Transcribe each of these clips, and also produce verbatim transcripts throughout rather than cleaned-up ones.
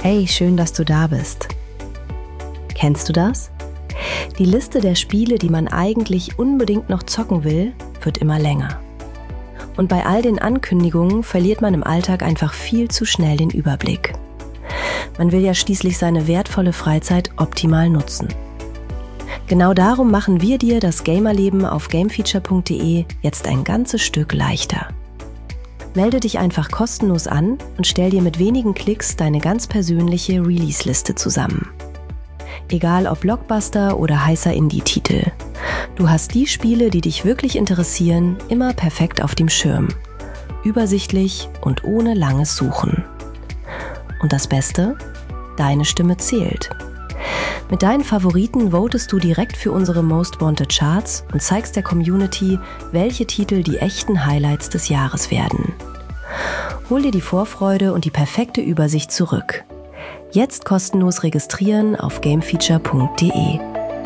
Hey, schön, dass du da bist. Kennst du das? Die Liste der Spiele, die man eigentlich unbedingt noch zocken will, wird immer länger. Und bei all den Ankündigungen verliert man im Alltag einfach viel zu schnell den Überblick. Man will ja schließlich seine wertvolle Freizeit optimal nutzen. Genau darum machen wir dir das Gamerleben auf gamefeature punkt de jetzt ein ganzes Stück leichter. Melde dich einfach kostenlos an und stell dir mit wenigen Klicks deine ganz persönliche Release-Liste zusammen. Egal ob Blockbuster oder heißer Indie-Titel. Du hast die Spiele, die dich wirklich interessieren, immer perfekt auf dem Schirm. Übersichtlich und ohne langes Suchen. Und das Beste? Deine Stimme zählt. Mit deinen Favoriten votest du direkt für unsere Most Wanted Charts und zeigst der Community, welche Titel die echten Highlights des Jahres werden. Hol dir die Vorfreude und die perfekte Übersicht zurück. Jetzt kostenlos registrieren auf gamefeature punkt de.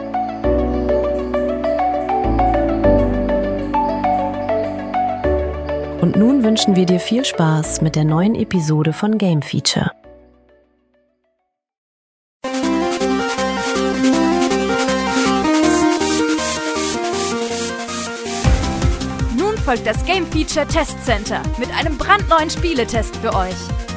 Und nun wünschen wir dir viel Spaß mit der neuen Episode von Game Feature. Folgt das Game Feature Test Center mit einem brandneuen Spieletest für euch.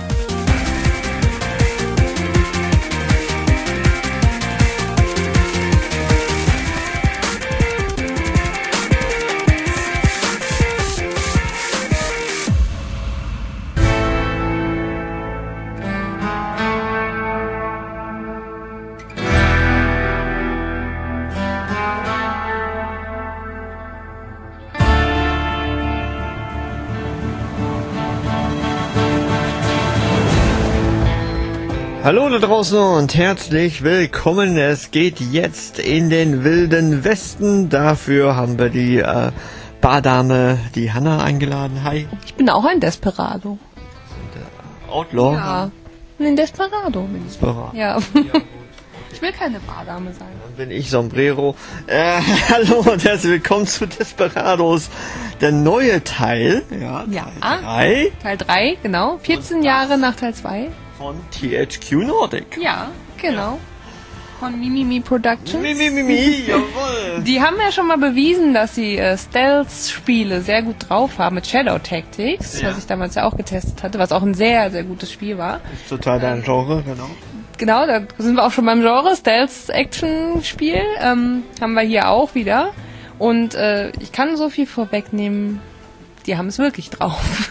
Hallo da draußen und herzlich willkommen. Es geht jetzt in den wilden Westen. Dafür haben wir die äh, Bardame, die Hanna, eingeladen. Hi. Ich bin auch ein Desperado. Outlaw? Ja, ein Desperado bin ich. Desperado. Ja. Ich will keine Bardame sein. Dann bin ich Sombrero. Äh, hallo und herzlich willkommen zu Desperados. Der neue Teil. Ja, Ja. Teil drei. Teil drei, genau. vierzehn Jahre nach Teil zwei. Von T H Q Nordic. Ja, genau. Von Mimimi Productions. Mimimi, jawohl. Die haben ja schon mal bewiesen, dass sie äh, Stealth-Spiele sehr gut drauf haben mit Shadow Tactics, Ja. was ich damals ja auch getestet hatte, was auch ein sehr, sehr gutes Spiel war. Ist total dein Genre, genau. Genau, da sind wir auch schon beim Genre, Stealth-Action-Spiel, ähm, haben wir hier auch wieder. Und äh, ich kann so viel vorwegnehmen, die haben es wirklich drauf.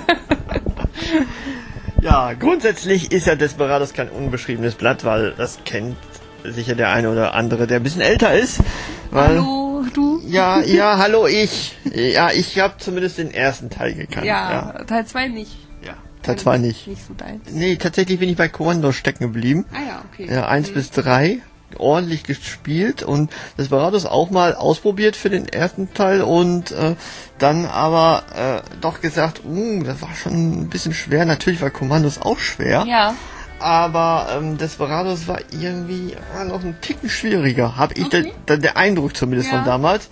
Ja, grundsätzlich ist ja Desperados kein unbeschriebenes Blatt, weil das kennt sicher der eine oder andere, der ein bisschen älter ist. Weil, Hallo, du? Ja, ja, hallo ich. Ja, ich habe zumindest den ersten Teil gekannt. Ja, Ja, Teil zwei nicht. ja. Teil zwei nicht. Nicht so dein. Nee, tatsächlich bin ich bei Kommando stecken geblieben. Ah ja, okay. Ja, eins Mhm. bis drei ordentlich gespielt und Desperados auch mal ausprobiert für den ersten Teil und äh, dann aber äh, doch gesagt, uh, das war schon ein bisschen schwer. Natürlich war Kommandos auch schwer. Ja. Aber ähm, Desperados war irgendwie äh, noch ein Ticken schwieriger, habe ich Okay. der, der Eindruck zumindest Ja. von damals.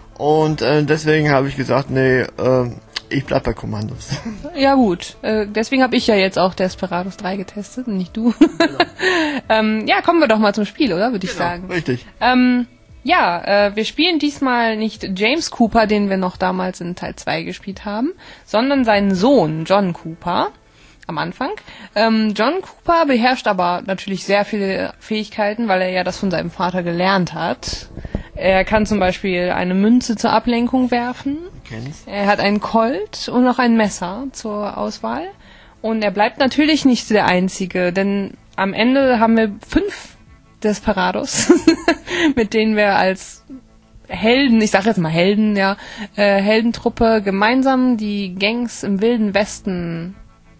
Und äh, deswegen habe ich gesagt, nee, äh, ich bleib bei Kommandos. Ja gut, äh, deswegen habe ich ja jetzt auch Desperados drei getestet und nicht du. Genau. ähm, ja, kommen wir doch mal zum Spiel, oder? Würde ich Genau, sagen. richtig. Ähm, ja, äh, wir spielen diesmal nicht James Cooper, den wir noch damals in Teil zwei gespielt haben, sondern seinen Sohn John Cooper am Anfang. Ähm, John Cooper beherrscht aber natürlich sehr viele Fähigkeiten, weil er ja das von seinem Vater gelernt hat. Er kann zum Beispiel eine Münze zur Ablenkung werfen. Kennst? Er hat einen Colt und noch ein Messer zur Auswahl. Und er bleibt natürlich nicht der Einzige, denn am Ende haben wir fünf Desperados, mit denen wir als Helden, ich sag jetzt mal Helden, ja, äh, Heldentruppe gemeinsam die Gangs im Wilden Westen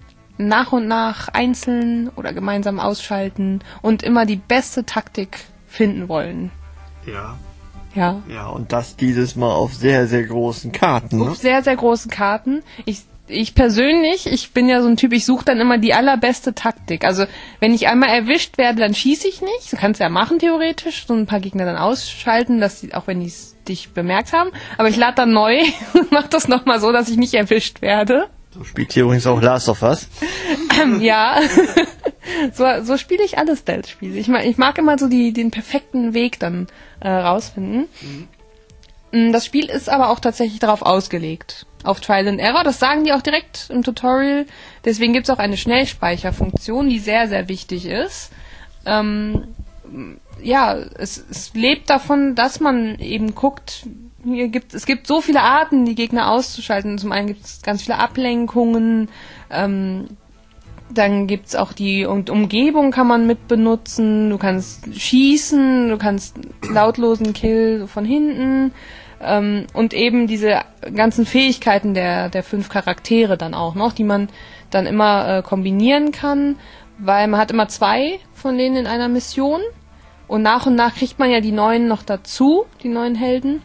nach und nach einzeln oder gemeinsam ausschalten und immer die beste Taktik finden wollen. Ja. Ja. Ja, und das dieses Mal auf sehr, sehr großen Karten. Ne? Auf sehr, sehr großen Karten. Ich, ich persönlich, ich bin ja so ein Typ, ich suche dann immer die allerbeste Taktik. Also, wenn ich einmal erwischt werde, dann schieße ich nicht. Du kannst ja machen, theoretisch. So ein paar Gegner dann ausschalten, dass die, auch wenn die dich bemerkt haben. Aber ich lade dann neu und mache das nochmal so, dass ich nicht erwischt werde. So spielt hier übrigens auch Last of Us. Ja. so, so spiele ich alle Stealth-Spiele. Ich mag, ich mag immer so die, den perfekten Weg dann äh, rausfinden. Mhm. Das Spiel ist aber auch tatsächlich darauf ausgelegt. Auf Trial and Error. Das sagen die auch direkt im Tutorial. Deswegen gibt es auch eine Schnellspeicherfunktion, die sehr, sehr wichtig ist. Ähm, ja, es, es lebt davon, dass man eben guckt, hier gibt, es gibt so viele Arten, die Gegner auszuschalten. Zum einen gibt es ganz viele Ablenkungen, ähm, dann gibt's auch die um- Umgebung kann man mit benutzen, du kannst schießen, du kannst lautlosen Kill von hinten ähm, und eben diese ganzen Fähigkeiten der, der fünf Charaktere dann auch noch, die man dann immer äh, kombinieren kann, weil man hat immer zwei von denen in einer Mission und nach und nach kriegt man ja die neuen noch dazu, die neuen Helden.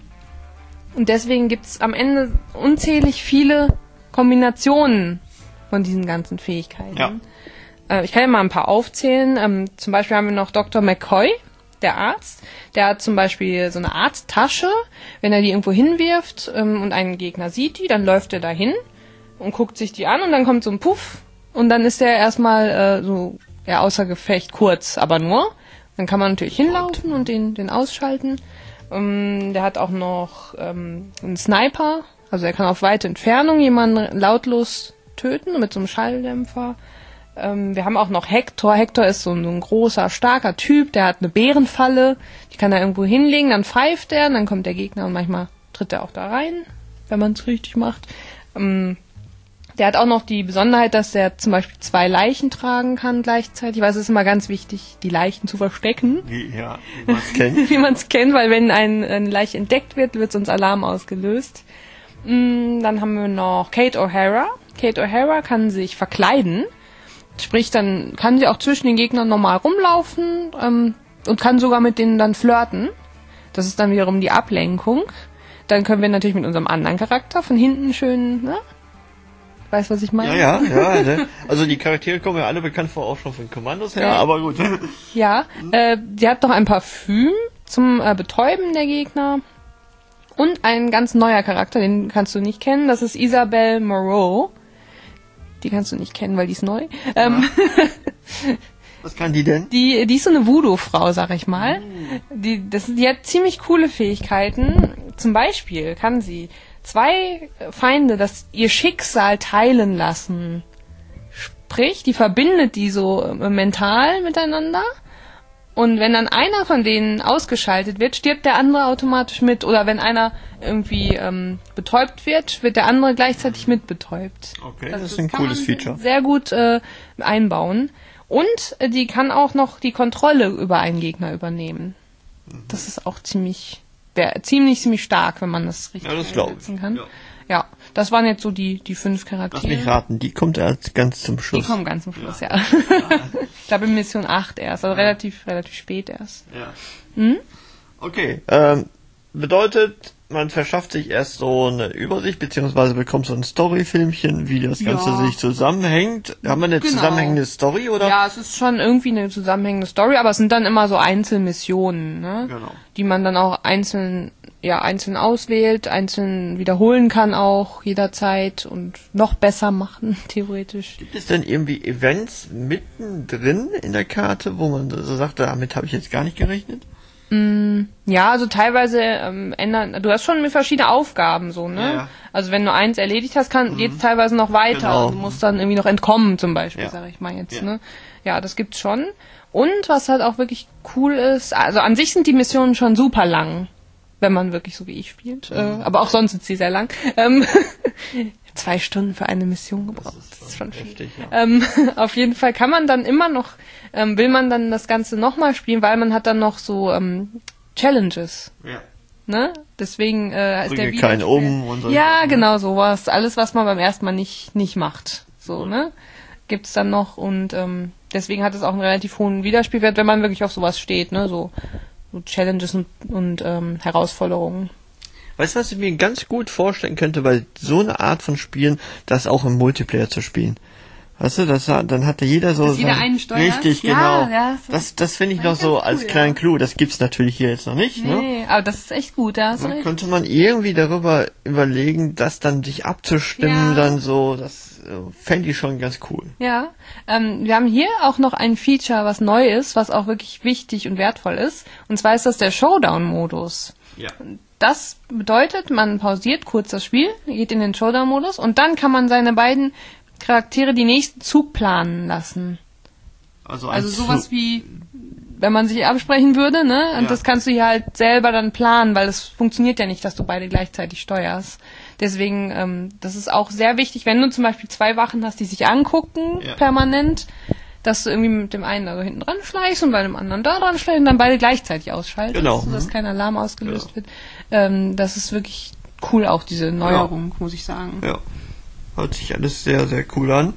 Und deswegen gibt's am Ende unzählig viele Kombinationen von diesen ganzen Fähigkeiten. Ja. Äh, ich kann ja mal ein paar aufzählen. Ähm, zum Beispiel haben wir noch Doktor McCoy, der Arzt. Der hat zum Beispiel so eine Arzttasche. Wenn er die irgendwo hinwirft ähm, und einen Gegner sieht die, dann läuft er dahin und guckt sich die an und dann kommt so ein Puff und dann ist der erstmal äh, so ja, außer Gefecht kurz, aber nur. Dann kann man natürlich hinlaufen und den, den ausschalten. Um, der hat auch noch um, einen Sniper, also er kann auf weite Entfernung jemanden lautlos töten mit so einem Schalldämpfer. Um, wir haben auch noch Hector. Hector ist so ein, so ein großer, starker Typ, der hat eine Bärenfalle, die kann er irgendwo hinlegen, dann pfeift er, dann kommt der Gegner und manchmal tritt er auch da rein, wenn man es richtig macht. Um, Der hat auch noch die Besonderheit, dass er zum Beispiel zwei Leichen tragen kann gleichzeitig, weil es ist immer ganz wichtig, die Leichen zu verstecken. Wie, ja, wie man es kennt. Wie man es kennt, weil wenn ein, eine Leiche entdeckt wird, wird sonst Alarm ausgelöst. Dann haben wir noch Kate O'Hara. Kate O'Hara kann sich verkleiden. Sprich, dann kann sie auch zwischen den Gegnern normal rumlaufen ähm, und kann sogar mit denen dann flirten. Das ist dann wiederum die Ablenkung. Dann können wir natürlich mit unserem anderen Charakter von hinten schön... Ne? Weißt du, was ich meine? Ja, ja, ja. Ne? Also die Charaktere kommen ja alle bekannt vor, auch schon von Kommandos her, aber gut. Ja, äh, die hat noch ein Parfüm zum äh, Betäuben der Gegner und ein ganz neuer Charakter, den kannst du nicht kennen, das ist Isabelle Moreau. Die kannst du nicht kennen, weil die ist neu. Ja. Ähm, was kann die denn? Die, die ist so eine Voodoo-Frau, sag ich mal. Die, das, die hat ziemlich coole Fähigkeiten. Zum Beispiel kann sie zwei Feinde das ihr Schicksal teilen lassen. Sprich, die verbindet die so äh, mental miteinander. Und wenn dann einer von denen ausgeschaltet wird, stirbt der andere automatisch mit. Oder wenn einer irgendwie ähm, betäubt wird, wird der andere gleichzeitig mit betäubt. Okay, das, das ist ein cooles Feature. Sehr gut äh, einbauen. Und äh, die kann auch noch die Kontrolle über einen Gegner übernehmen. Mhm. Das ist auch ziemlich... Wäre ziemlich, ziemlich stark, wenn man das richtig ja, das einsetzen kann. Ja. ja, das waren jetzt so die, die fünf Charaktere. Lass mich raten, die kommt erst ganz zum Schluss. Die kommen ganz zum Schluss, ja. ja. Ich glaube in Mission acht erst, also ja. relativ, relativ spät erst. Ja. Hm? Okay, ähm, bedeutet, man verschafft sich erst so eine Übersicht, beziehungsweise bekommt so ein Story-Filmchen, wie das Ganze ja. sich zusammenhängt. Haben wir eine genau. zusammenhängende Story, oder? Ja, es ist schon irgendwie eine zusammenhängende Story, aber es sind dann immer so Einzelmissionen, ne? Genau. Die man dann auch einzeln, ja, einzeln auswählt, einzeln wiederholen kann auch jederzeit und noch besser machen, theoretisch. Gibt es denn irgendwie Events mittendrin in der Karte, wo man so sagt, damit habe ich jetzt gar nicht gerechnet? Ja, also teilweise ähm, ändern, du hast schon verschiedene Aufgaben, so, ne? Ja, ja. Also wenn du eins erledigt hast, kann, mhm. geht's teilweise noch weiter. Genau. Du musst dann irgendwie noch entkommen, zum Beispiel, ja. sag ich mal jetzt, ja. ne? Ja, das gibt's schon. Und was halt auch wirklich cool ist, also an sich sind die Missionen schon super lang, wenn man wirklich so wie ich spielt. Mhm. Äh, aber auch sonst sind sie sehr lang. Ähm, zwei Stunden für eine Mission gebraucht. Das ist, das ist schon heftig, ja. ähm, Auf jeden Fall kann man dann immer noch, ähm, will man dann das Ganze nochmal spielen, weil man hat dann noch so ähm, Challenges. Ja. Ne? Deswegen äh, ist der Video keinen um und so. Ja, genau, sowas. Alles, was man beim ersten Mal nicht nicht macht. So, ne? Gibt's dann noch und ähm, deswegen hat es auch einen relativ hohen Wiederspielwert, wenn man wirklich auf sowas steht, ne? So, so Challenges und, und ähm, Herausforderungen. Weißt du, was ich mir ganz gut vorstellen könnte, weil so eine Art von Spielen, das auch im Multiplayer zu spielen. Weißt du, das, dann hatte jeder so... Dass jeder sein- einen steuert? Richtig, Ja, genau. ja, das- das das finde ich das noch ist so ganz als cool, kleinen ja. Clou. Das gibt's natürlich hier jetzt noch nicht, ne? Nee, aber das ist echt gut, da hast du Dann recht. könnte man irgendwie darüber überlegen, das dann sich abzustimmen, Ja. dann so, das äh, fände ich schon ganz cool. Ja, ähm, wir haben hier auch noch ein Feature, was neu ist, was auch wirklich wichtig und wertvoll ist. Und zwar ist das der Showdown-Modus. Ja. Das bedeutet, man pausiert kurz das Spiel, geht in den Showdown-Modus und dann kann man seine beiden Charaktere die nächsten Zug planen lassen. Also, Also als sowas Zu- wie, wenn man sich absprechen würde, ne? Und Ja. das kannst du hier halt selber dann planen, weil es funktioniert ja nicht, dass du beide gleichzeitig steuerst. Deswegen, ähm, das ist auch sehr wichtig, wenn du zum Beispiel zwei Wachen hast, die sich angucken, Ja. permanent, dass du irgendwie mit dem einen da hinten dran schleichst und bei dem anderen da dran schleichst und dann beide gleichzeitig ausschaltest, Genau. sodass Mhm. kein Alarm ausgelöst Ja. wird. Ähm, das ist wirklich cool, auch diese Neuerung, muss ich sagen. Ja, hört sich alles sehr, sehr cool an.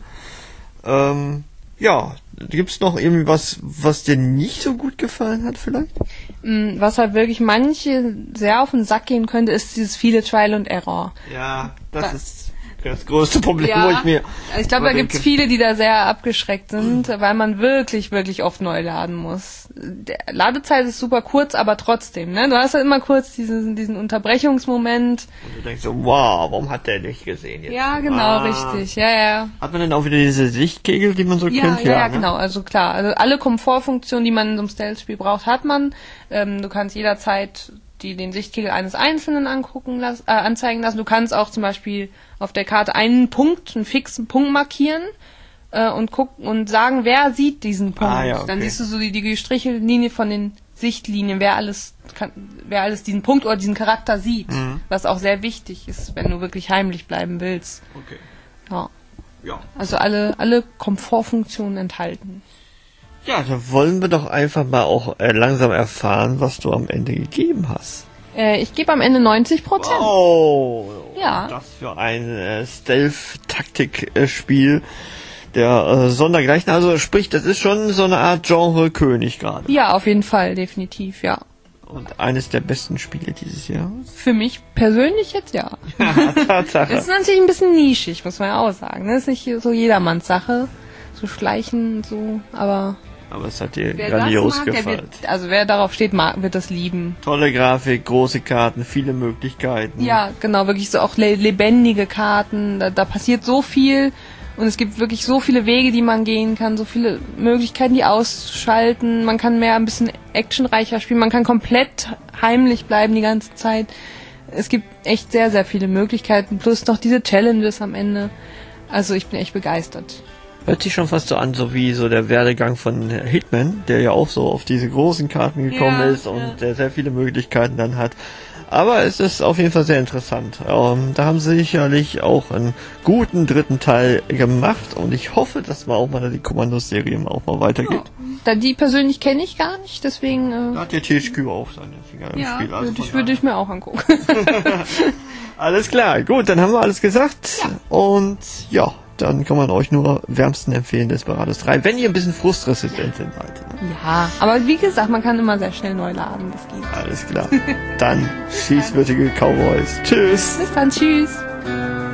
Ähm, ja, gibt's noch irgendwie was, was dir nicht so gut gefallen hat vielleicht? Mm, Was halt wirklich manche sehr auf den Sack gehen könnte, ist dieses viele Trial and Error. Ja, das Da- ist das größte Problem, Ja, wo ich mir... ich glaube, da überdenke. gibt's viele, die da sehr abgeschreckt sind, weil man wirklich, wirklich oft neu laden muss. Der Ladezeit ist super kurz, aber trotzdem, ne? Du hast halt immer kurz diesen, diesen Unterbrechungsmoment. Und du denkst so, wow, warum hat der nicht gesehen jetzt? Ja, genau, Ah. richtig. Ja, ja. Hat man denn auch wieder diese Sichtkegel, die man so Ja, kennt? ja, ja, ne? genau. Also klar, also alle Komfortfunktionen, die man in so einem Stealth-Spiel braucht, hat man. Ähm, du kannst jederzeit die den Sichtkegel eines Einzelnen angucken lassen, äh, anzeigen lassen. Du kannst auch zum Beispiel auf der Karte einen Punkt, einen fixen Punkt markieren äh, und gucken und sagen, wer sieht diesen Punkt. Ah, ja, okay. Dann siehst du so die, die gestrichelte Linie von den Sichtlinien, wer alles kann, wer alles diesen Punkt oder diesen Charakter sieht, Mhm. was auch sehr wichtig ist, wenn du wirklich heimlich bleiben willst. Okay. Ja. Ja. Also alle alle Komfortfunktionen enthalten. Ja, da wollen wir doch einfach mal auch äh, langsam erfahren, was du am Ende gegeben hast. Äh, ich gebe am Ende neunzig Prozent. Oh, Ja. das für ein äh, Stealth-Taktik-Spiel der äh, Sondergleichen. Also sprich, das ist schon so eine Art Genre-König gerade. Ja, auf jeden Fall, definitiv, ja. Und eines der besten Spiele dieses Jahr. Für mich persönlich jetzt ja. Tatsache. Das ist natürlich ein bisschen nischig, muss man ja auch sagen. Das ist nicht so jedermanns Sache. So schleichen und so, aber Aber es hat dir wer grandios das mag, der gefallen. wird, also wer darauf steht, mag, wird das lieben. Tolle Grafik, große Karten, viele Möglichkeiten. Ja, genau, wirklich so auch le lebendige Karten. Da, da passiert so viel und es gibt wirklich so viele Wege, die man gehen kann, so viele Möglichkeiten, die ausschalten. Man kann mehr ein bisschen actionreicher spielen, man kann komplett heimlich bleiben die ganze Zeit. Es gibt echt sehr, sehr viele Möglichkeiten, plus noch diese Challenges am Ende. Also ich bin echt begeistert. Hört sich schon fast so an, so wie so der Werdegang von Hitman, der ja auch so auf diese großen Karten gekommen Ja, ist und ja. der sehr viele Möglichkeiten dann hat. Aber es ist auf jeden Fall sehr interessant. Ähm, da haben sie sicherlich auch einen guten dritten Teil gemacht und ich hoffe, dass man auch mal die Kommandoserie auch mal weitergeht. Da die persönlich kenne ich gar nicht, deswegen Da äh, hat der T H Q auch seine Finger im ja, Spiel. Also würde von ich, würde ich mir auch angucken. daher- Alles klar, gut, dann haben wir alles gesagt. Und ja, dann kann man euch nur wärmsten empfehlen, Desperados drei, wenn ihr ein bisschen frustresistent seid. Ne? Ja, aber wie gesagt, man kann immer sehr schnell neu laden, das geht. Alles klar. Dann schießwürdige Cowboys. Tschüss. Bis dann, tschüss.